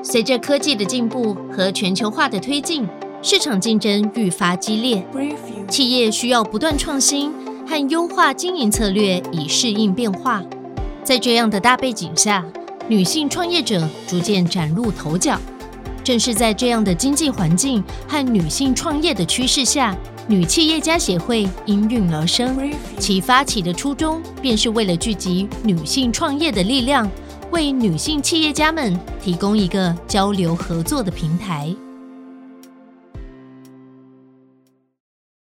随着科技的进步和全球化的推进，市场竞争愈发激烈，企业需要不断创新和优化经营策略以适应变化。在这样的大背景下，女性创业者逐渐崭露头角。正是在这样的经济环境和女性创业的趋势下，女企业家协会应运而生。其发起的初衷便是为了聚集女性创业的力量，为女性企业家们提供一个交流合作的平台。